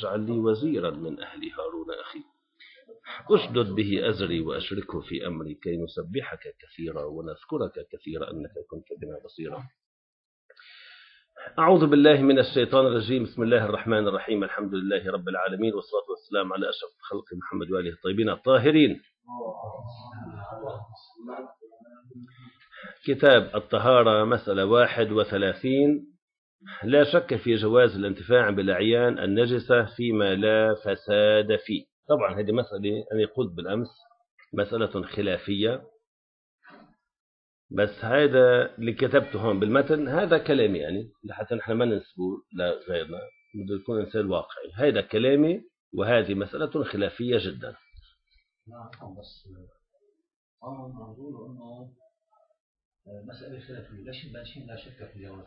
واجعل لي وزيرا من أهلي هارون أخي أشدد به أزري وأشركه في أمري كي نسبحك كثيرا ونذكرك كثيرا أنك كنت بنا بصيرا. أعوذ بالله من الشيطان الرجيم. بسم الله الرحمن الرحيم. الحمد لله رب العالمين، والصلاة والسلام على أشرف خلق محمد وآله الطيبين الطاهرين. كتاب الطهارة، مسألة 31. لا شك في جواز الانتفاع بالأعيان النجسة فيما لا فساد فيه. طبعا هذه مسألة أنا قلت بالأمس مسألة خلافية، بس هذا اللي كتبته هون بالمتن هذا كلامي يعني لحتى نحن ما ننسبه لغيرنا، بده يكون إنسان واقعي. هذا كلامي وهذه مسألة خلافية جدا. نعم، بس نقول إنه مسألة خلافية لا شك في الجواز.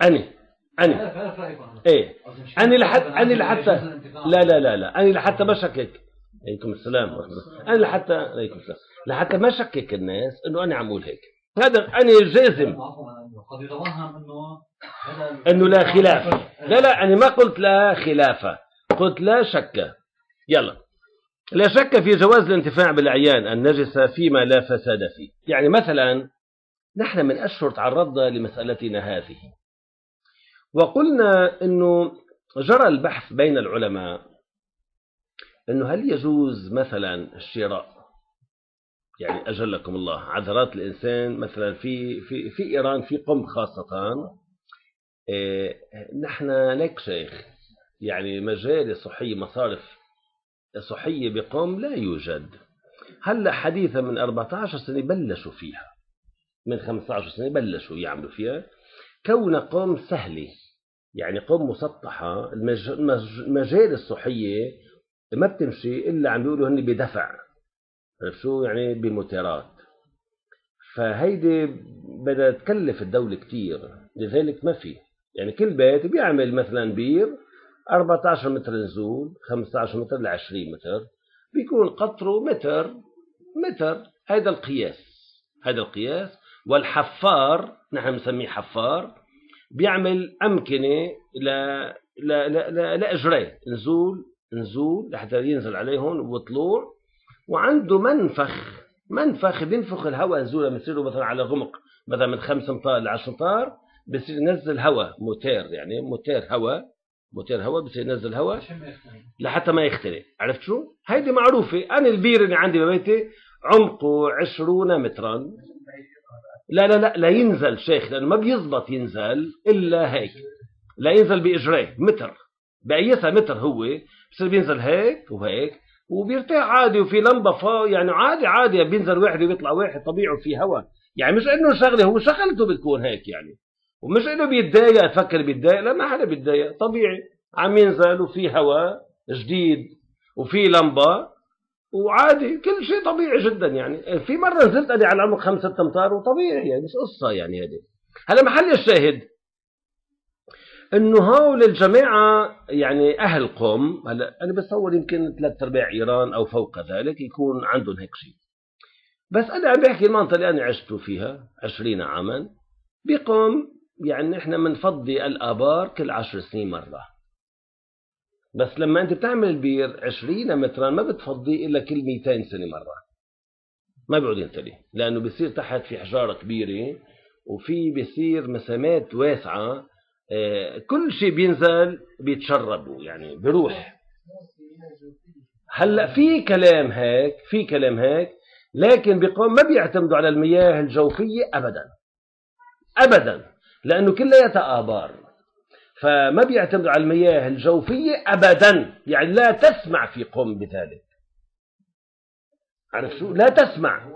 أنا لحتى ما شكك. عليكم السلام ورحمة الله. لحتى ما شكك الناس إنه أنا عم أقول هيك. هذا أنا جازم إنه لا خلاف. لا أنا ما قلت لا خلافة، قلت لا شك. يلا، لا شك في جواز الانتفاع بالأعيان النجسة فيما لا فساد فيه. يعني مثلا نحن من أشهر تعرضنا لمسألتنا هذه وقلنا إنه جرى البحث بين العلماء إنه هل يجوز مثلا الشراء، يعني أجلكم الله عذرات الإنسان مثلا في إيران في قم خاصة. نحن لك شيخ يعني مجال صحية، مصارف صحية بقم لا يوجد. هلا حديثا من 14 سنة بلشوا فيها، من 15 سنة بلشوا يعملوا فيها. كون قم سهلة يعني قم مسطحة، المجال الصحية ما بتمشي إلا عم بيقولوا هن بدفع، شو يعني بموترات. فهيدي بدها تكلف الدولة كتير، لذلك ما في يعني كل بيت بيعمل مثلا بير 14 متر نزول، 15 متر ل 20 متر، بيكون قطره متر. هذا القياس. والحفار نحن نسميه حفار، بيعمل أمكنة لا أجري نزول لحتى ينزل عليهم وطلوع، وعنده منفخ بينفخ الهواء نزوله بيصير مثلا على غمق مثلا من 5 أمتار ل 10 أمتار، بيصير ينزل هواء موتير هواء بيصير ينزل هواء لحتى ما يخترق. عرفت شو؟ هيدي معروفة. أنا البير اللي عندي ببيتي عمقه 20 مترا. لا ينزل شيخ، لأنه ما بيزبط ينزل إلا هيك، لا ينزل بإجريه متر بأيسها متر، هو بصير بينزل هيك وهيك وبيرتاح عادي، وفي لمبة يعني عادي بينزل واحد وبيطلع واحد طبيعي وفي هواء. يعني مش إنه شغله، هو شغلته بتكون هيك يعني، ومش إنه بيتضايق تفكر بيتضايق، لا ما حدا بيتضايق، طبيعي عم ينزل وفي هواء جديد وفي لمبة وعادي، كل شيء طبيعي جدا. يعني في مرة نزلت أنا على عمق 5-6 أمتار وطبيعي يعني، مش قصة يعني. هذه هلا محل الشاهد إنه هول الجماعة يعني أهل قم. هلا أنا بتصور يمكن 3/4 إيران أو فوق ذلك يكون عندهم هيك شيء، بس أنا عم بحكي المنطقة اللي أنا عشت فيها 20 عاما بقم. يعني إحنا بنفضي الآبار كل 10 سنين مرة، بس لما أنت بتعمل البير 20 مترا ما بتفضيه إلا كل 200 سنة مرة، ما بيقعد ينتلي، لأنه بيصير تحت في حجارة كبيرة وفي بيصير مسامات واسعة. كل شيء بينزل بيتشربوا يعني بروح. هلأ في كلام هيك لكن بقوم ما بيعتمدوا على المياه الجوفية أبدا لأنه كلها آبار، فما بيعتمدوا على المياه الجوفية أبدا. يعني لا تسمع في قم بذلك. عرفت شو؟ لا تسمع.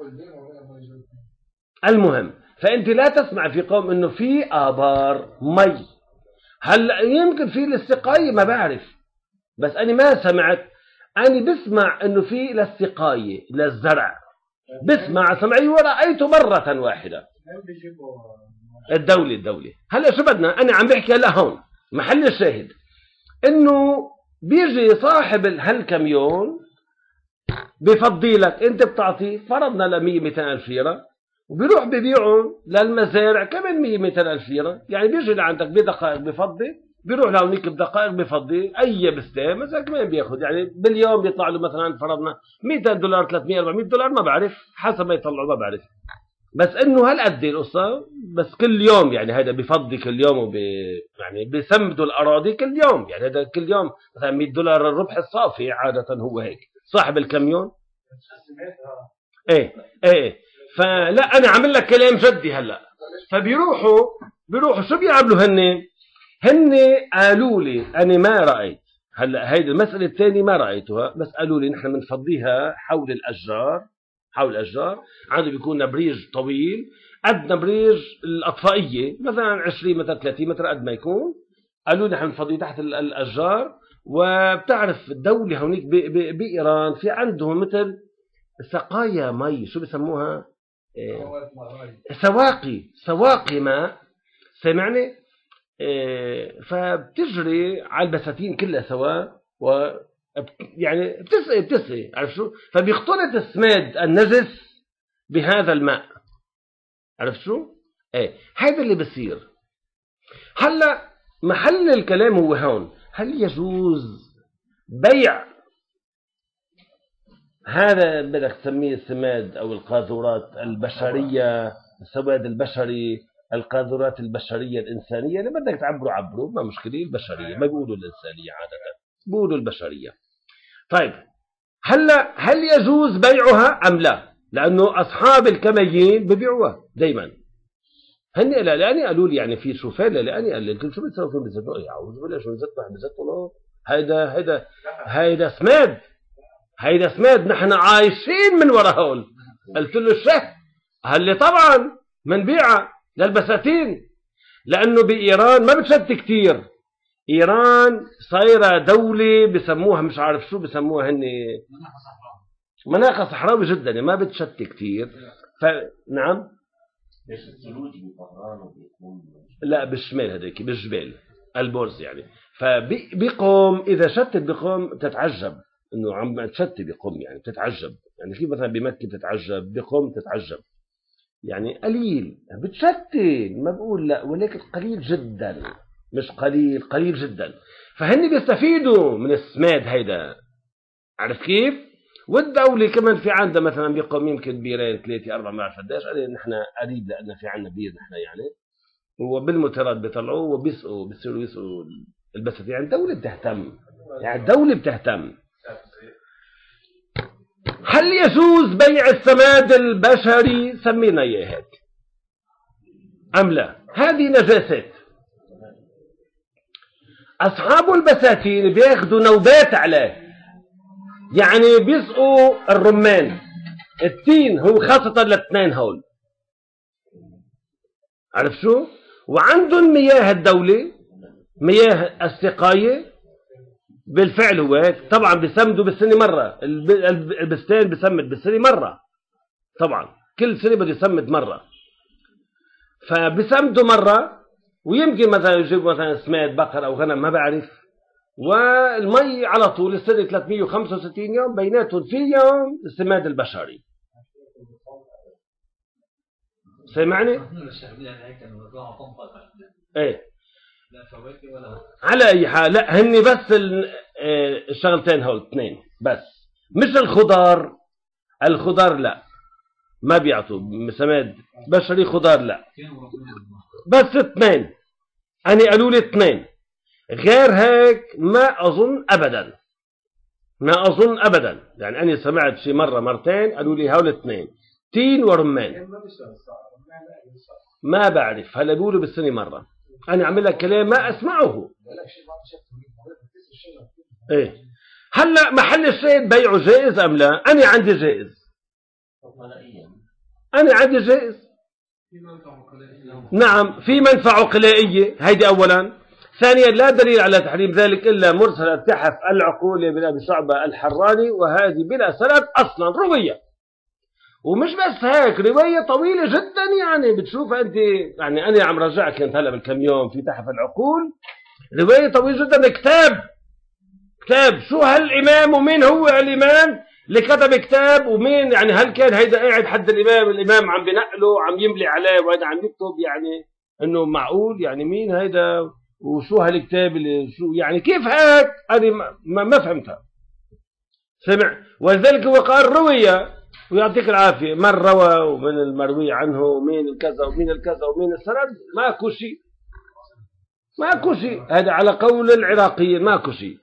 المهم فأنت لا تسمع في قوم إنه في آبار مي. هلا يمكن في للسقاية ما بعرف، بس أنا ما سمعت. أنا بسمع إنه في للسقاية للزرع، بسمع سمعي ورأيته مرة واحدة. الدولة هلا شو بدنا؟ أنا عم بحكي هلا هون محل الشاهد إنه بيجي صاحب هالكاميون بفضي لك، أنت بتعطيه فرضنا ل 100-200 ألف ليرة، وبيروح ببيعهم للمزارع كمان 100-200 ألف ليرة. يعني بيجي لعندك بدقائق بفضي بيروح لهونيك بدقائق بفضي أي بستان مثلا كمان بياخد يعني باليوم بيطلع له مثلا فرضنا $200 $300 $400 ما بعرف حسب ما يطلعوا ما بعرف. بس إنه هالقد القصة بس كل يوم يعني هذا بفضي كل يوم يعني بيسمدوا الأراضي كل يوم يعني هذا كل يوم مثلا $100 الربح الصافي عادة هو هيك صاحب الكاميون. ايه فلا انا عامل لك كلام جدي هلا. فبيروحوا شو بيعملوا هن قالوا لي انا ما رايت هلا هيدي المساله الثانيه ما رايتها بس قالوا لي نحن بنفضيها حول الاشجار عنده بيكون نبريج طويل قد نبريج الاطفائيه مثلا 20 متر 30 متر قد ما يكون. قالوا لي نحن بنفضيه تحت الاشجار. وبتعرف الدوله هونيك بايران في عندهم مثل سقايا مي شو بسموها سواقي ماء سمعني. فبتجري على البساتين كلها سوا و يعني بتسقي عرف شو. فبيختلط السماد النجس بهذا الماء عرف شو. هذا اللي بصير. هلا محل الكلام هو هون هل يجوز بيع هذا بدك تسميه السماد أو القاذورات البشرية السواد البشري القاذورات البشرية الإنسانية اللي بدك عبروا ما مشكلة البشرية ما بيقولوا الإنسانية عادة بيقولوا البشرية. طيب هل يجوز بيعها أم لا؟ لأنه أصحاب الكميين ببيعوها دايما. هن لأني قالوا لي يعني في شوفان لأني قال لي قلت شو بتسوي فيهم بزتوا يعوز ولا شو بزتوا هيدا سماد نحن عايشين من وراء هول. قلت له الشه هل طبعا منبيعة للبساتين لأنه بإيران ما بتشت كتير. إيران صايرة دولة بسموها مش عارف شو بسموها هن مناخ صحراوي جدا ما بتشت كتير. نعم لا بالشمال هذيك بالجبال البورز يعني. فبيقوم إذا شتت بيقوم تتعجب انه عم تشتي بقوم يعني بتتعجب يعني كيف مثلا بمكة بتتعجب بقوم تتعجب يعني قليل بتشتي ما بقول لا ولكن قليل جدا مش قليل جدا. فهن بيستفيدوا من السماد هيدا عرف كيف. والدولة كمان في عندها مثلا بقوم يمكن بيرين 3 4 ما بعرف قديش نحن قريب لأن في عندنا بير نحن يعني وبالمترات بيطلعوه وبيسقوا بيصيروا يسقوا البساتين يعني الدولة بتهتم يعني الدولة بتهتم. هل يجوز بيع السماد البشري سمينا اياه هيك ام لا؟ هذه نجاسات. اصحاب البساتين بياخذوا نوبات عليه يعني بيسقوا الرمان التين هو خاصة الاثنين هول عرف شو. وعندهم مياه الدولة مياه السقاية بالفعل هو هيك طبعا بيسمدوا بالسنة مرة البستان بيسمد بالسنة مرة طبعا كل سنة بده يسمد مرة. فبيسمدوا مرة ويمكن مثلا يجيبوا مثلا سماد بقر أو غنم ما بعرف والمي على طول السنة 365 يوم بيناتهم في يوم السماد البشري. سمعني؟ ايه على اي حال لا هن بس الشغلتين هول اثنين بس مش الخضار لا ما بيعطوا سماد بشري خضار لا بس اثنين. أنا قالوا لي اثنين غير هيك ما أظن أبدا يعني أنا سمعت شي مرة مرتين قالوا لي هول اثنين تين ورمان ما بعرف هلا بيقولوا بالسنة مرة. أنا أعمل لك كلام ما أسمعه. إيه هلا محل الشيء بيعه جائز أم لا؟ أنا عندي جائز. نعم في منفعة قلائية هيدي أولا. ثانيا لا دليل على تحريم ذلك إلا مرسل التحف العقول بن أبي شعبة الحراني وهذه بلا سند أصلا روية. ومش بس هيك رواية طويلة جدا يعني بتشوفها أنت يعني أنا عم رجعك كنت هلا بالكم يوم في تحف العقول رواية طويلة جدا كتاب شو هالإمام ومين هو الإمام اللي كتب كتاب ومين يعني هل كان هيدا قاعد حد الإمام عم بنقله عم يملي عليه وهذا عم يكتب يعني إنه معقول يعني مين هيدا وشو هالكتاب اللي شو يعني كيف هيك؟ هذه ما فهمتها. سمع، ولذلك هو قال روية، ويعطيك العافية، من روى ومن المروي عنه ومين الكذا ومين الكذا ومين السند، ماكو شيء، ماكو شيء. هذا على قول العراقيين ماكو شيء.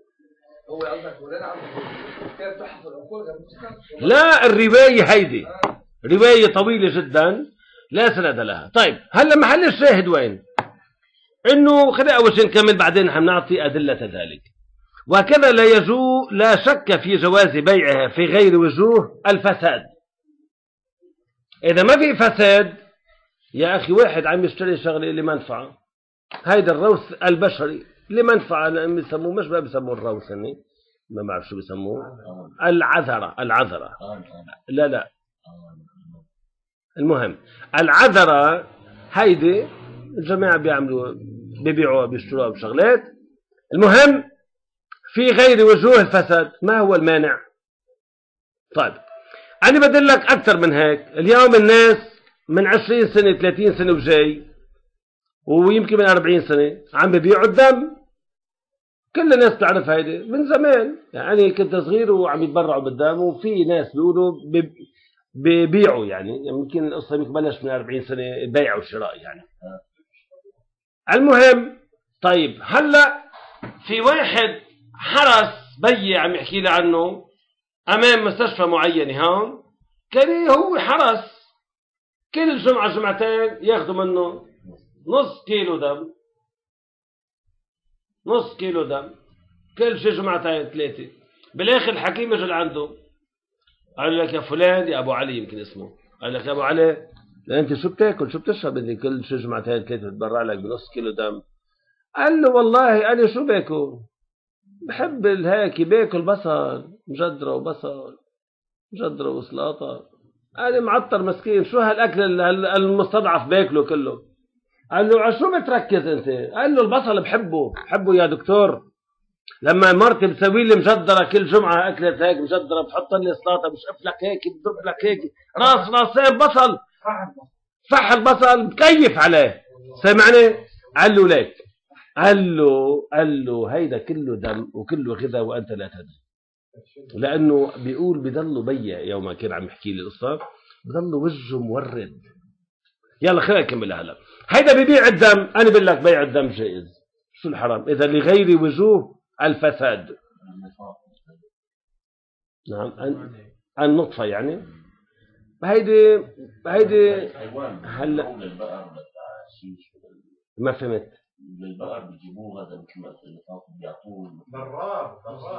لا، الرواية هيدي رواية طويلة جدا لا سند لها. طيب هلا محل الشاهد وين؟ انه خلينا اول شيء نكمل بعدين حنعطي ادلة ذلك. وكذا لا شك في جواز بيعها في غير وجوه الفساد. اذا ما في فساد يا اخي، واحد عم يشتري شغله لمنفعه، هيدا الروث البشري لمنفعه، بيسموه مش بيسموه الروث، ما بعرف شو بيسموه، العذرة. لا المهم العذرة هيدي الجماعة بيبيعوها بيشتروها بشغلات. المهم في غير وجوه الفساد، ما هو المانع؟ طيب أنا بدلك أكثر من هيك. اليوم الناس من 20 سنة 30 سنة وجاي، ويمكن من 40 سنة عم بيبيعوا الدم. كل الناس تعرف هيدي من زمان، يعني كنت صغير وعم يتبرعوا بالدم، وفي ناس بيقولوا بيبيعوا، يعني يمكن القصة بلش من 40 سنة بيع وشراء يعني. المهم طيب هلا في واحد حرس بيي عم يحكي لي عنه امام مستشفى معينه هون، كان هو حرس كل جمعه جمعتين ياخذوا منه نص كيلو دم كل شيء جمعتين ثلاثه. بالاخر الحكيم اجى لعنده قال لك يا فلان، يا ابو علي يمكن اسمه، قال لك يا ابو علي انت شو بتاكل شو بتشرب بدي كل شيء جمعتين ثلاثه تبرع لك بنص كيلو دم؟ قال له والله انا شو باكل، بحب هيك باكل بصل مجدرة وسلطة. أنا معطر مسكين، شو هالأكل المستضعف باكله كله. قال له على شو بتركز أنت؟ قال له البصل بحبه يا دكتور. لما مرتي بتسوي لي مجدرة كل جمعة أكلت هيك مجدرة، بتحط لي سلطة، بشقف لك هيك، بضرب لك هيك راسين بصل، فحل بصل بكيف عليه. سمعني؟ قال له ليك، قال له هيدا كله دم وكله غذاء وأنت لا تدري. لأنه بيقول بضلوا بيا يوم ما كان عم يحكي لي القصة، بضلوا وجهه مورد. يلا خلينا نكمل هلا. هيدا ببيع الدم، أنا بقول لك بيع الدم جائز، شو الحرام إذا لغير وجوه الفساد. نعم النطفة يعني هيدي هلا ما فهمت. للبقر بيجيبوه هذا مثل ما بيعطوه برار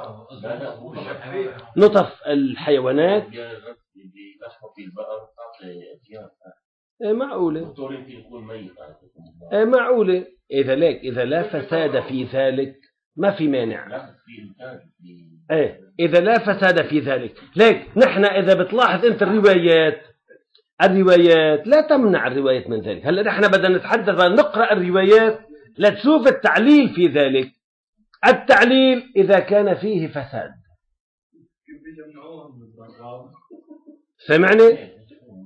نطف الحيوانات بيلحقوا في البقر تعطي أجيال. معقولة. الدكتور يمكن يكون ميت. معقولة. إذا لا فساد في ذلك ما في مانع. إذا لا فساد في ذلك. ليك نحن إذا بتلاحظ أنت الروايات لا تمنع الروايات من ذلك. هلا نحن بدنا نتحدث عن نقرأ الروايات لتشوف التعليل في ذلك. التعليل إذا كان فيه فساد. سمعني؟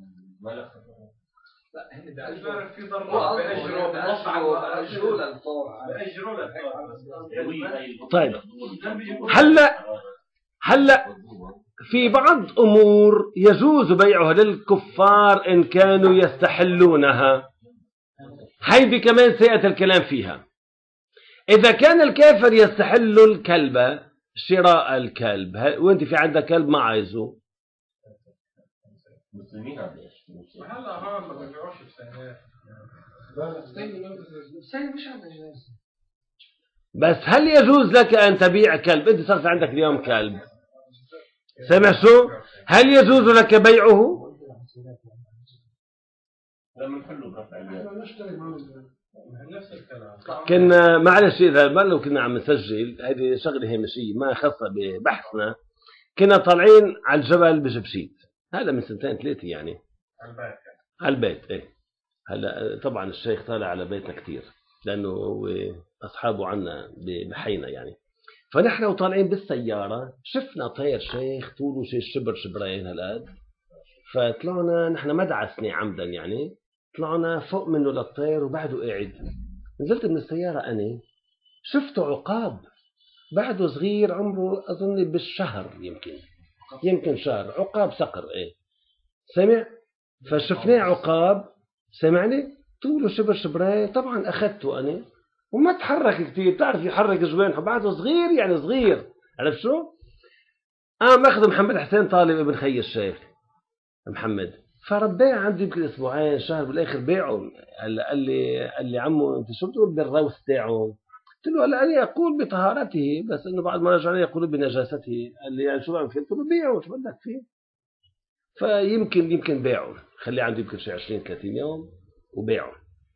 طيب هلا في بعض أمور يجوز بيعها للكفار إن كانوا يستحلونها. هيدي كمان سيأتي الكلام فيها. إذا كان الكافر يستحل الكلب، شراء الكلب، وانت في عندك كلب ما عايزه، مسلمين عم يشتروا. هلا هون ما بيبيعوش بسيارات. بس هل يجوز لك أن تبيع كلب؟ أنت صار عندك اليوم كلب، سمع شو؟ هل يجوز لك بيعه؟ كنا معلش إذا لو كنا عم نسجل هذه شغلة هامشية ما خاصة ببحثنا. كنا طالعين على الجبل بجبشيت، هذا من 2 3 يعني على البيت. إيه هلا طبعا الشيخ طالع على بيتنا كتير لأنه هو أصحابه عنا بحينا يعني. فنحن وطالعين بالسيارة شفنا طير شيخ طوله شيء شبرين هالقد. فطلعنا نحن ما دعسني عمدا يعني، طلعنا فوق منه للطير وبعده قاعد. نزلت من السيارة أنا شفت عقاب بعده صغير عمره أظن بالشهر يمكن شهر، عقاب صقر سمع، فشفناه عقاب سمعني طوله شبر شبراي، طبعا أخذته أنا وما تحرك كتير، بتعرف يحرك جوانحه بعده صغير يعني صغير، عرفت شو؟ ماخذ محمد حسين طالب ابن خي الشيخ محمد، فرباه عندي يمكن اسبوعين شهر، بالاخر بيعه. قال لي عمو انت شو بتقول بالروث تاعه؟ قلت له هلا انا اقول بطهارته، بس انه بعد ما رجع يقول بنجاسته. قال لي يعني شو بعمل فيه؟ قلت له بيعه شو بدك فيه؟ فيمكن بيعه، خليه عنده يمكن شي 20 30 يوم وبيعه.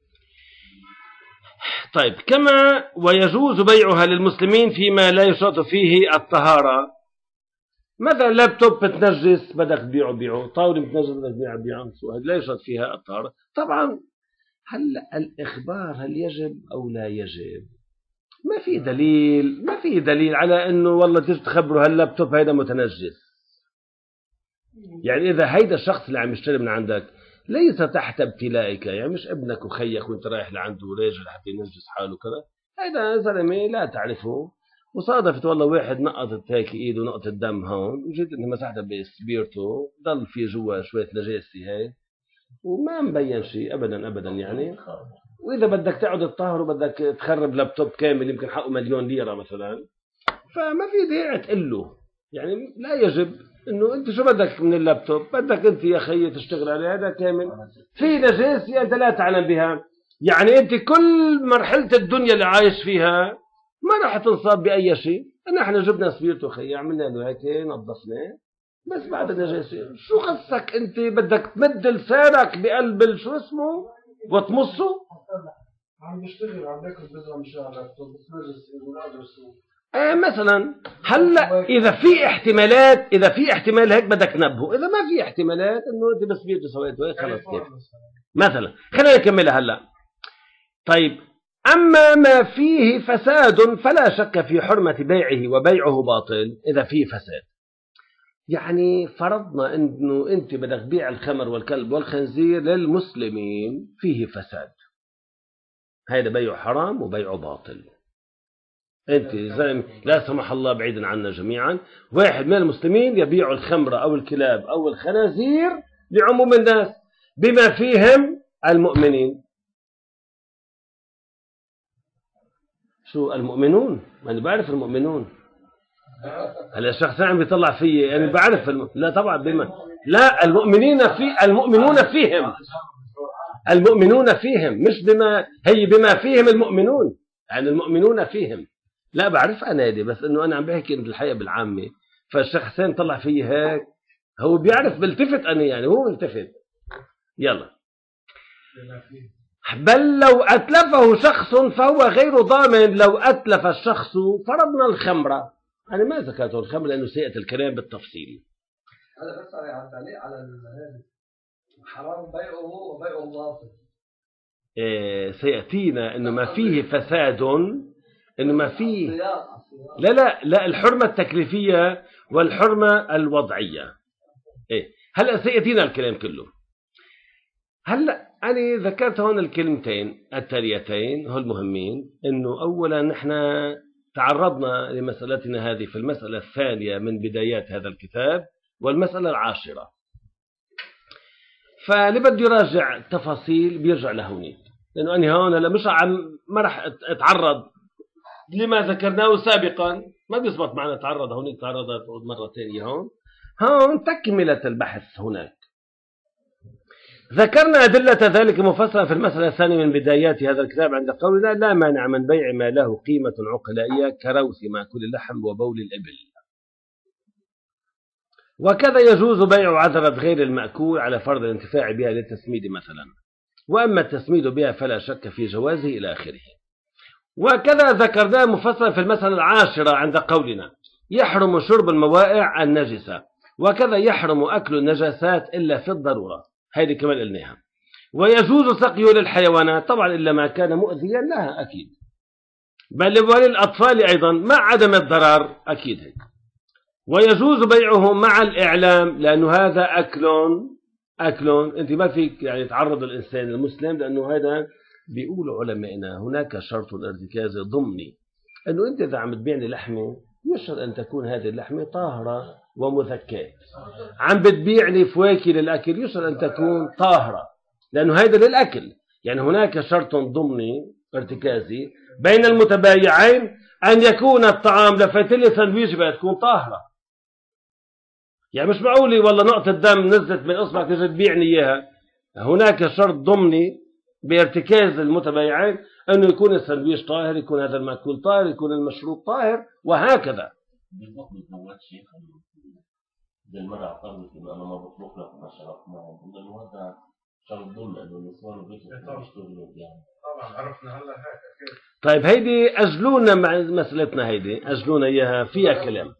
طيب، كما ويجوز بيعها للمسلمين فيما لا يشترط فيه الطهارة. مثلا لابتوب بتنجس بدك تبيعه بيعه، طاولة بتنجس بدك تبيعه لا يشترط فيها الطهارة. طبعا هلا الإخبار هل يجب أو لا يجب؟ ما في دليل على إنه والله تيجي تخبره هاللابتوب هيدا متنجس. يعني إذا هيدا الشخص اللي عم يشتري من عندك ليس تحت ابتلائك، يعني مش ابنك وخيك وانت رايح لعنده راجل حتى ينجس حاله كذا، هيدا زلمه لا تعرفه وصادفت والله واحد نقطت هيك ايده نقطة دم هون، وجيت انت مسحتها بسبيرتو ضل في جوا شوية نجاسة هيك وما مبين شيء ابدا يعني. واذا بدك تقعد تطهر وبدك تخرب لابتوب كامل يمكن حقه 1,000,000 ليرة مثلا، فما في داعي تقول له، يعني لا يجب انه انت شو بدك من اللابتوب، بدك انت يا خيي تشتغل عليه هذا كامل في نجاسة انت لا تعلم بها، يعني انت كل مرحلة الدنيا اللي عايش فيها ما راح تنصاب بأي شيء. نحن جبنا سبيرتو خيي عملنا له هيك نظفناه، بس بعد النجاسة شو خصك انت بدك تمد لسانك بقلب شو اسمه وتمصه؟ عم بيشتغل عم بياكل بيضة مش على اللابتوب بس نجس ولا مثلا هلا اذا في احتمال هيك بدك تنبهه، اذا ما في احتمالات انه انت بس بيرجع سويته هيك خلص كيف. مثلا خلينا نكملها هلا. طيب، اما ما فيه فساد فلا شك في حرمة بيعه وبيعه باطل اذا فيه فساد. يعني فرضنا انه انت بدك تبيع الخمر والكلب والخنزير للمسلمين فيه فساد، هذا بيعه حرام وبيعه باطل. انت زلمه لا سمح الله بعيدا عنا جميعا، واحد من المسلمين يبيع الخمر او الكلاب او الخنازير لعموم الناس بما فيهم المؤمنين. شو المؤمنون؟ ما انا بعرف المؤمنون. هلا الشخص عم بيطلع فيي يعني بعرف لا طبعا لا المؤمنون فيهم مش بما فيهم المؤمنون، يعني المؤمنون فيهم. لا بعرف أنا دي، بس إنه أنا عم بحكي الحقيقة بالعامة، فالشخصين طلع فيه هيك هو بيعرف بلتفت أنا، يعني هو التفت. يلا، بل لو أتلفه شخص فهو غير ضامن. لو أتلف الشخص فرضنا الخمرة، أنا ما ذكرت الخمر لأنه سيأتي الكلام بالتفصيل. هذا بس على التعليق على هذا حرام بيعه وبيعه باطل. سيأتينا إنه ما فيه فساد، إنه ما فيه لا الحرمة التكليفية والحرمة الوضعية. هلأ سيأتينا الكلام كله. هلأ أنا ذكرت هون الكلمتين التاليتين هو المهمين، إنه أولا نحن تعرضنا لمسألتنا هذه في المسألة الثانية من بدايات هذا الكتاب والمسألة 10، فاللي بده يراجع تفاصيل بيرجع لهونيك، لأنه أنا هون هلا مش ما راح أتعرض لما ذكرناه سابقا، ما بيزبط معنا تعرض هونيك تعرض مرة ثانية. هون تكملة البحث هناك. ذكرنا أدلة ذلك مفصلة في المسألة الثانية من بدايات هذا الكتاب عند قولنا لا مانع من بيع ما له قيمة عقلائية كروث مأكل اللحم وبول الإبل. وكذا يجوز بيع عذرة غير المأكول على فرض الانتفاع بها للتسميد مثلا، وأما التسميد بها فلا شك في جوازه إلى آخره. وكذا ذكرناه مفصلا في المسألة 10 عند قولنا يحرم شرب الموائع النجسة، وكذا يحرم أكل النجاسات إلا في الضرورة، هذه كمان قلناها. ويجوز سقيه للحيوانات طبعا إلا ما كان مؤذيا لها أكيد، بل وللأطفال أيضا مع عدم الضرر أكيد هيك. ويجوز بيعه مع الإعلام لأنه هذا أكل أنت ما فيك يعني تعرض الإنسان المسلم، لأنه هذا بيقولوا علمائنا هناك شرط ارتكازي ضمني، أنه أنت إذا عم تبيعني لحمة يشرط أن تكون هذه اللحمة طاهرة ومذكاة. عم بتبيعني فواكه للأكل يشرط أن تكون طاهرة لأنه هذا للأكل. يعني هناك شرط ضمني ارتكازي بين المتبايعين أن يكون الطعام لفتلة سندويش بقى تكون طاهرة. يعني مش معقولي والله نقطة دم نزلت من إصبعك تجي تبيعني إياها. هناك شرط ضمني بارتكاز المتبايعين أنه يكون السندويش طاهر، يكون هذا المأكول طاهر، يكون المشروب طاهر، وهكذا. بالضبط بالزواج شيخ المرأة اعترضت إنه أنا ما بطلق لك ما شربت معهم، إنه هذا شرط ضمن إنه النسوان بيشتغلوا يعني. طبعا عرفنا هلا هيك. طيب هيدي أجلونا مع مسألتنا، هيدي أجلونا إياها فيها كلام،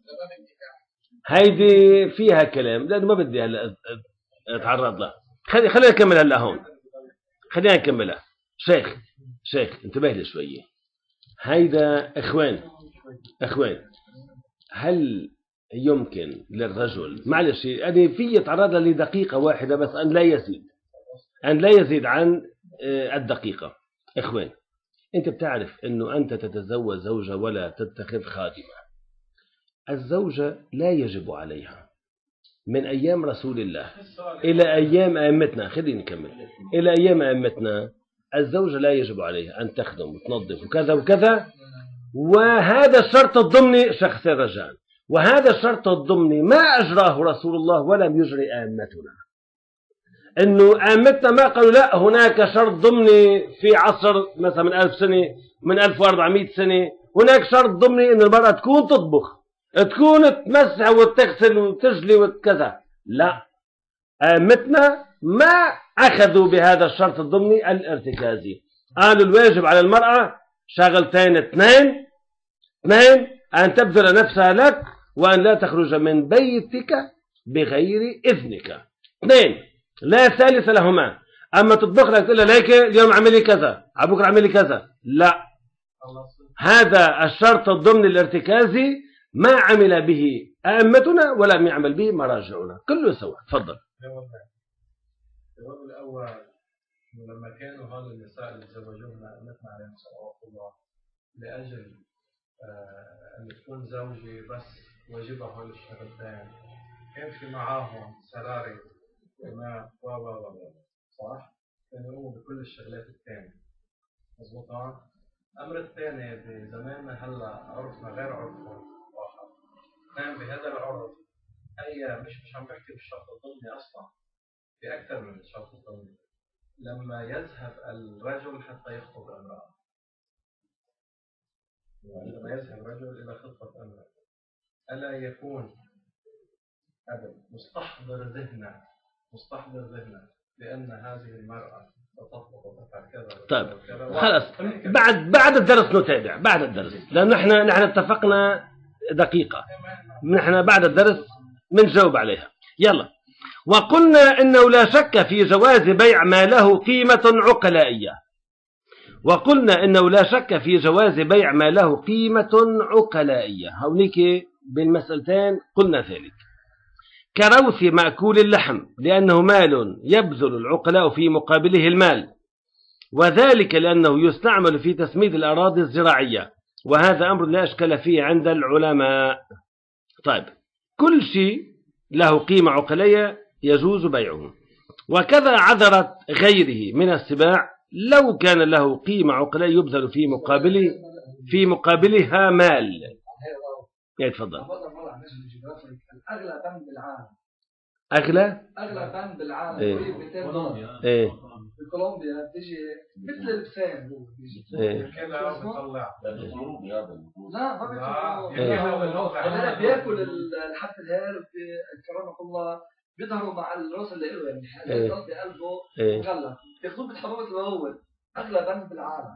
هيدي فيها كلام لأنه ما بدي هلا أتعرض لها. خلينا نكمل هلا هون، خلينا نكملها. شيخ انتبه لي شوية. هيدا إخوان هل يمكن للرجل، معلش أنا في يتعرض لدقيقة واحدة بس أن لا يزيد عن الدقيقة. إخوان أنت بتعرف أنه أنت تتزوج زوجة ولا تتخذ خادمة. الزوجة لا يجب عليها من أيام رسول الله إلى أيام أئمتنا، خلينا نكمل، إلى أيام أئمتنا الزوجة لا يجب عليها أن تخدم وتنظف وكذا وكذا، وهذا الشرط الضمني شخص الرجال، وهذا الشرط الضمني ما أجراه رسول الله ولم يجري أئمتنا. إنه أئمتنا ما قالوا لا هناك شرط ضمني في عصر مثلا من 1000 سنة، من 1400 سنة، هناك شرط ضمني إن المرأة تكون تطبخ، تكون تمسح وتغسل وتجلي وكذا. لا، أئمتنا ما أخذوا بهذا الشرط الضمني الارتكازي. قالوا الواجب على المرأة شغلتين اثنين، أن تبذل نفسها لك وأن لا تخرج من بيتك بغير إذنك. اثنين لا ثالث لهما. أما تطبخ لك تقول لك اليوم عملي كذا، بكره عملي كذا، لا. هذا الشرط الضمني الارتكازي ما عمل به أئمتنا ولم يعمل به مراجعنا، كله سوا. تفضل. الجواب الأول لما كانوا هذول النساء اللي تزوجوهن أئمتنا عليهم صلوات الله لأجل أن تكون زوجي بس واجبها هول الشغلتين، كان في معاهم سراري وما صح؟ كانوا يقوموا بكل الشغلات الثانية. مظبوط. الأمر الثاني بزماننا هلا عرفنا غير عرفهم واحد. نعم بهذا العرف مش عم بحكي بالشرط الضمني أصلا، في أكثر من الشرط الضمني. لما يذهب الرجل حتى يخطب امرأة، لما يذهب الرجل إلى خطبة امرأة، ألا يكون أبدا مستحضر ذهنه بأن هذه المرأة تطبق وتفعل كذا. طيب خلاص، بعد الدرس نتابع، بعد الدرس، لأن نحن اتفقنا دقيقة، نحن بعد الدرس بنجاوب عليها. يلا. وقلنا إنه لا شك في جواز بيع ما له قيمة عقلائية. هونيك بالمسألتين قلنا ذلك. كروث مأكول اللحم لأنه مال يبذل العقلاء في مقابله المال، وذلك لأنه يستعمل في تسميد الأراضي الزراعية، وهذا أمر لا أشكال فيه عند العلماء. طيب كل شيء له قيمة عقلية يجوز بيعه، وكذا عذرة غيره من السباع لو كان له قيمة عقلية يبذل في مقابلها مال. يتفضل. أغلى بند بالعالم، أغلى بند بالعالم إيه. في كولومبيا بتيجي مثل البسان، هو بيجي كده بيطلع لا ما بيطلع بياكل الحب الهال كرمك الله، بيظهروا مع الراس اللي له يعني حالات قلبي قلبه مغلق، ياخذوه بتحمامة الأول. أغلى بند بالعالم.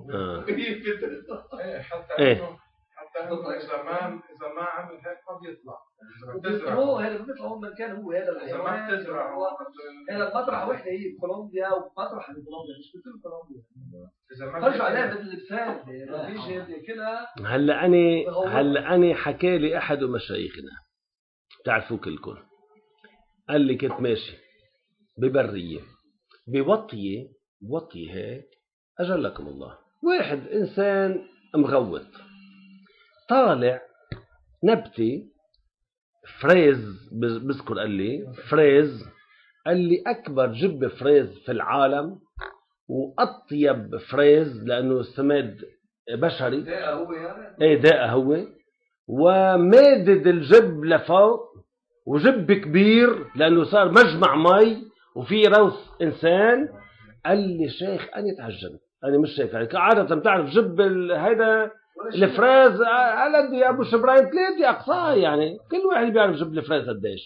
حتى إذا ما عمل هيك ما بيطلع. هو هذا بيطلع من كان هو هذا الحيوان. إذا ما بتزرع هذا مطرح وحدة هي بكولومبيا، ومطرح بكولومبيا مش بكل كولومبيا. إذا ما ترجع عليها بدل اللبسان بيجي كده. هلا أنا حكى لي أحد مشايخنا تعرفوا كلكم، قال لي كنت ماشي ببرية بوطية هيك أجلكم الله، واحد إنسان مغوط طالع نبتي فريز، بذكر قال لي فريز، قال لي أكبر جب فريز في العالم وأطيب فريز لأنه سماد بشري. داء هو يعني؟ إيه داء هو، ومادد الجب لفوق، وجب كبير لأنه صار مجمع مي وفي روث إنسان. قال لي شيخ أنا تعجبت، أنا مش شايف يعني عادة بتعرف جب هيدا الفراز على قد يا أبو شبراين 3 أقصاه، يعني كل واحد بيعرف جب الفراز قديش.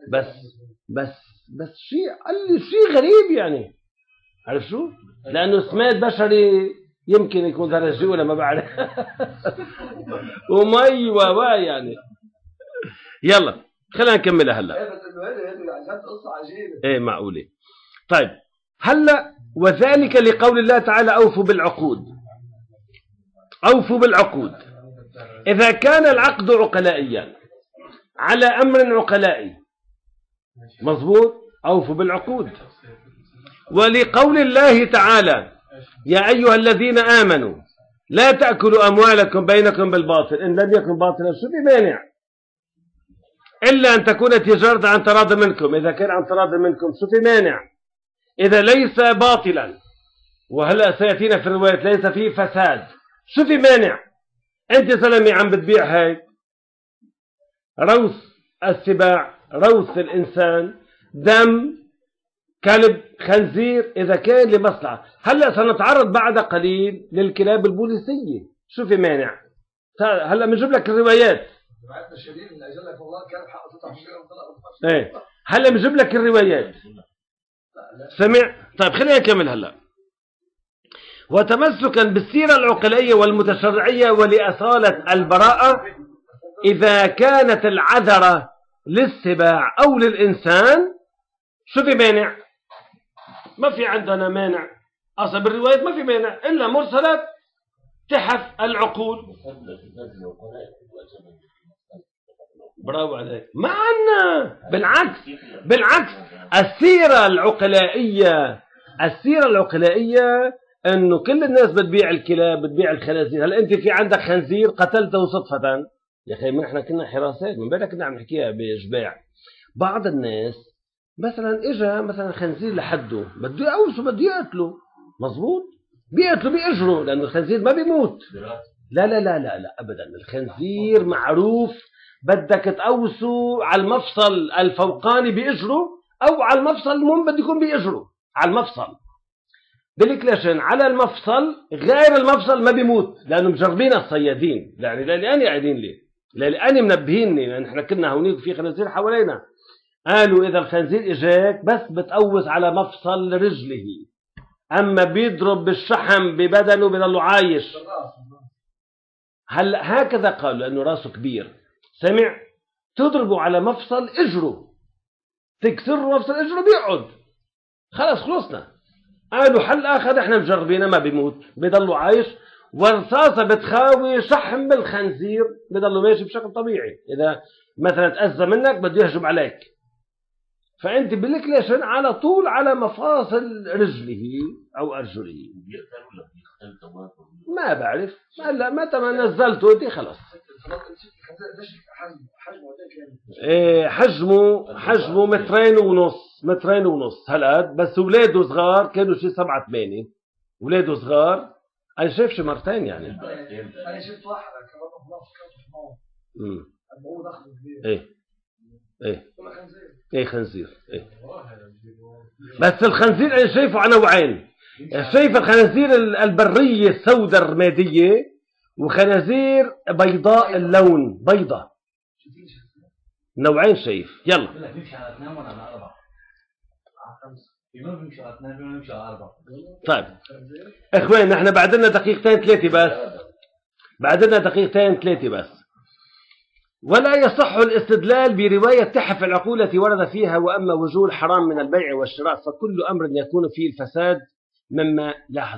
بس شيء قال لي شيء غريب يعني، عارف شو؟ لأنه سماد بشري يمكن يكون درجة أولى ما بعرف ومي يعني. يلا خلينا نكملها هلا. بس انه هذه قصه عجيبه. ايه معقوله. طيب هلا وذلك لقول الله تعالى أوفوا بالعقود. أوفوا بالعقود إذا كان العقد عقلائيا على أمر عقلائي، مظبوط، أوفوا بالعقود. ولقول الله تعالى يا أيها الذين آمنوا لا تأكلوا أموالكم بينكم بالباطل إن لم يكن باطلا، شو في مانع؟ إلا أن تكون تجارة عن تراض منكم. إذا كان عن تراض منكم شو في مانع؟ إذا ليس باطلا، وهلأ سيأتينا في الرواية ليس فيه فساد، شو في مانع؟ أنت زلمي عم بتبيع هيك روث السباع، روث الإنسان، دم كلب خنزير، إذا كان لمصلحة. هلأ سنتعرض بعد قليل للكلاب البوليسية، شو في مانع؟ هلأ بنجيب لك الروايات. ايه هلأ بنجيب لك الروايات. سمع؟ طيب خلينا نكمل هلأ. وتمسكا بالسيرة العقلائية والمتشرعية ولأصالة البراءة، إذا كانت العذرة للسباع أو للإنسان شو في مانع؟ ما في عندنا مانع أصلا بالروايات، ما في مانع إلا مرسلات تحف العقول. برافو عليك، ما عنا، بالعكس السيرة العقلائية انه كل الناس بتبيع الكلاب، بتبيع الخنازير. هل انت في عندك خنزير قتلته صدفة؟ يا اخي ما احنا كنا حراسات من بالك، كنا عم نحكيها بإشباع. بعض الناس مثلا اجى مثلا خنزير لحده بده يقوسه، بده يقتله، مظبوط، بيقتله بيأجره لانه الخنزير ما بيموت. لا لا لا لا لا ابدا، الخنزير معروف بدك تقوسه على المفصل الفوقاني بيأجره، او على المفصل المهم بده يكون بيأجره على المفصل بالكلاشن على المفصل، غير المفصل ما بيموت، لانه مجربين الصيادين، يعني لاني قاعدين ليه، لاني منبهيني، لان احنا كنا هونيك في خنازير حوالينا، قالوا اذا الخنزير اجاك بس بتقوس على مفصل رجله، اما بيضرب بالشحم ببدنه بضله عايش. هلا هكذا قالوا لانه راسه كبير. سمع؟ تضربه على مفصل اجره، تكسر مفصل اجره بيقعد، خلاص خلصنا. قالوا حل اخر احنا مجربينه ما بيموت، بضله عايش، ورصاصه بتخاوي شحم بالخنزير بضله ماشي بشكل طبيعي. اذا مثلا تأذى منك بده يهجم عليك، فانت بالكلاشن على طول على مفاصل رجله او ارجله. ما بعرف هلا متى ما نزلته دي خلاص. حجمه 2.5 متر هالقد، بس اولاده صغار كانوا شي 7-8 اولاده صغار. انا شايف شي مرتين يعني. انا شفت واحد ايه خنزير. ايه بس الخنزير انا شايفه على نوعين، شايف الخنازير البرية السوداء الرمادية، وخنازير بيضاء اللون بيضاء، نوعين شايف. يلا طيب اخوان نحن بعدنا دقيقتين ثلاثة بس. ولا يصح الاستدلال برواية تحف العقول التي ورد فيها وأما وجوه الحرام من البيع والشراء فكل أمر يكون فيه الفساد مما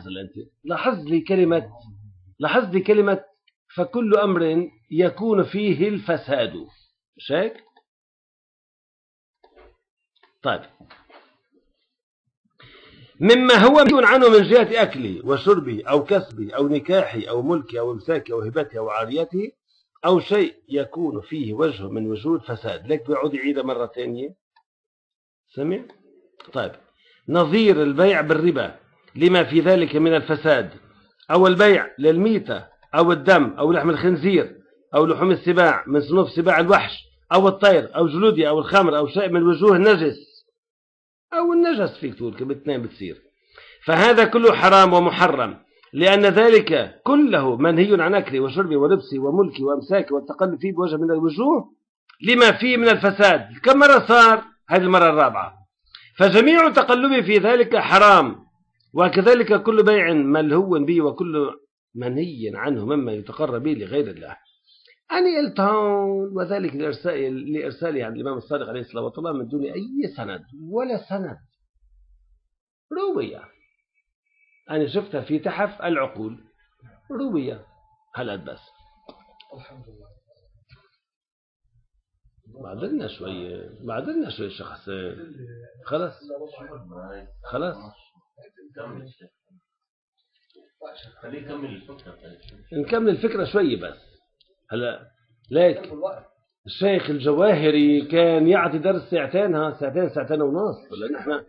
لاحظ لي كلمة فكل أمر يكون فيه الفساد، مش هيك؟ طيب مما هو منهي عنه من جهة أكله وشربه أو كسبه أو نكاحه أو ملكه أو إمساكه أو هبته أو عاريته أو شيء يكون فيه وجه من وجوه الفساد. لك بيعود يعيدها مرة ثانية. سمع؟ طيب، نظير البيع بالربا لما في ذلك من الفساد، أو البيع للميتة أو الدم أو لحم الخنزير أو لحوم السباع من صنوف سباع الوحش أو الطير أو جلودها أو الخمر أو شيء من وجوه النجس أو النجس فيك تقول بالاثنين بتصير، فهذا كله حرام ومحرم، لأن ذلك كله منهي عن أكله وشربه ولبسه وملكه وأمساكه والتقلب فيه بوجه من الوجوه لما فيه من الفساد. كم مرة صار؟ هذه المرة الرابعة. فجميع تقلبه في ذلك حرام، وكذلك كل بيع ملهو به وكل منهي عنه مما يتقرب به لغير الله. أنا قلت هون وذلك لإرسالي عن الإمام الصادق عليه الصلاة والسلام من دون أي سند ولا سند روية. أنا شفتها في تحف العقول روية هلأت بس. الحمد لله. بعدلنا شوي شخص. خلاص نكمل الفكرة شوي بس. هلا ليك الشيخ الجواهري كان يعطي درس ساعتين ونص، ولا نحن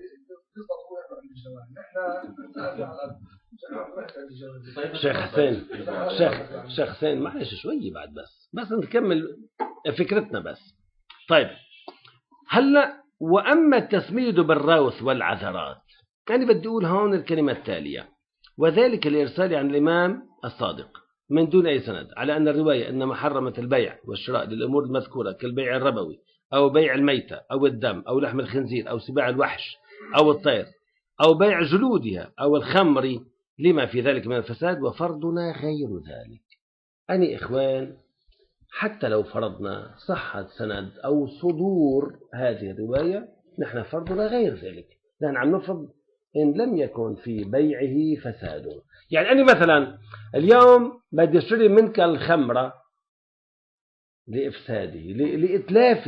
شيخ حسين معلش شوي بعد بس نكمل فكرتنا بس. طيب هلا وأما التسميد بالروث والعذرات، يعني بدي أقول هون الكلمة التالية: وذلك الإرسال عن الإمام الصادق من دون أي سند على أن الرواية إنما حرمت البيع والشراء للأمور المذكورة كالبيع الربوي أو بيع الميتة أو الدم أو لحم الخنزير أو سباع الوحش أو الطير أو بيع جلودها أو الخمر لما في ذلك من الفساد، وفرضنا غير ذلك. أني إخوان حتى لو فرضنا صحة سند أو صدور هذه الرواية، نحن فرضنا غير ذلك، نحن عم نفرض إن لم يكن في بيعه فساد. يعني أنا مثلا اليوم بدي أشتري منك الخمرة لإفساده لإتلافه،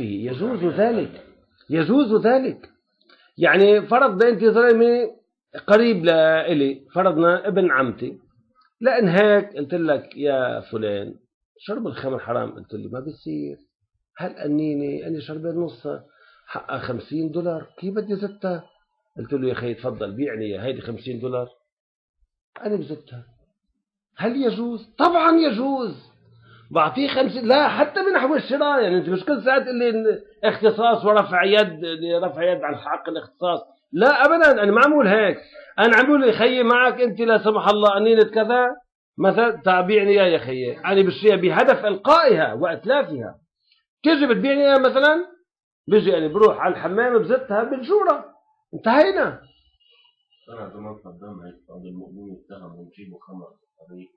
يجوز ذلك. يعني فرضنا أنت زلمة قريب لإلي، فرضنا ابن عمتي، لأن هيك قلت لك يا فلان شرب الخمر حرام، قلت لي ما بيصير، هل أنيني أنا شربت نص حقها $50، كيف بدي زتها؟ قلت له يا أخي تفضل بيعني هيدي $50 أنا بزتها. هل يجوز؟ طبعا يجوز. بعطيه 50، لا حتى بنحو الشراء. يعني أنت مش كل ساعة تقول لي اختصاص ورفع يد عن حق الاختصاص، لا أبدا، أنا ما عمول هيك. أنا عمول يا خيي معك أنت لا سمح الله أنينة كذا مثلا تبيعني يا خيي، أنا بشتريها بهدف إلقائها وإتلافها. تيجي بتبيعني إياها مثلا، بيجي أنا بروح على الحمام بزتها بالجورة، انتهينا. أنا زمان قدام هيك بعض المؤمنين اتهموا ويجيبوا خمر طريق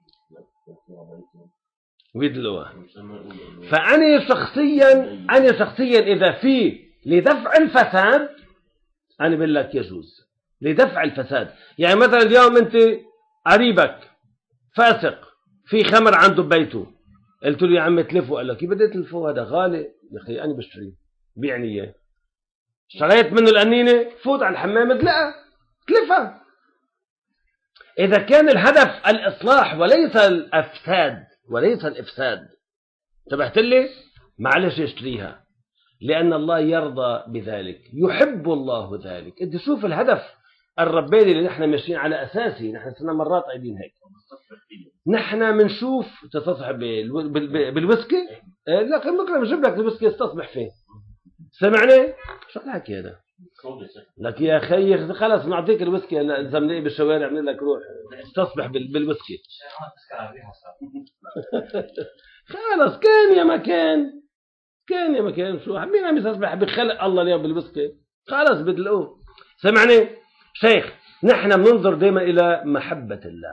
ويدلوها. فأنا شخصيا إذا في لدفع الفساد أنا بقول لك يجوز لدفع الفساد. يعني مثلا اليوم أنت قريبك فاسق في خمر عنده ببيته، قلت له يا عم تلفه، قال لك كيف بدي تلفه هذا غالي؟ يا أخي أنا بشتري بيعني إياه، اشتريت منه القنينة، فوت على الحمام تلاقى تلفها. إذا كان الهدف الإصلاح وليس الإفساد انتبهت لي؟ معلش يشتريها، لأن الله يرضى بذلك، يحب الله ذلك. أنت شوف الهدف الرباني اللي نحن ماشيين على أساسه. نحن سنة مرات قاعدين هيك، نحن بنشوف تستصبح بالويسكي، لكن بكره بجيب لك الويسكي استصبح فيه، سمعني؟ شو الحكي هذا؟ لك يا أخي خلص نعطيك الويسكي، زمني بالشوارع من لك روح استصبح بالويسكي. خلص كان يا مكان شو مين عم يستصبح بخلق الله اليوم بالويسكي؟ خلص بدلقوه. سمعني شيخ، نحن بننظر دائما إلى محبة الله.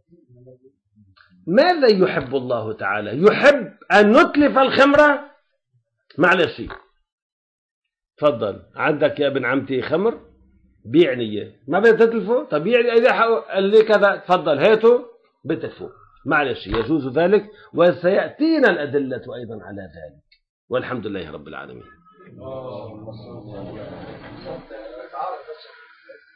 ماذا يحب الله تعالى؟ يحب أن نتلف الخمرة؟ معلش تفضل عندك يا ابن عمتي خمر بيعني ما بدك تتلفه، طب يعني إذا قال لي كذا تفضل هاته بتلفه، معلش يجوز ذلك، وسيأتينا الأدلة أيضا على ذلك، والحمد لله رب العالمين.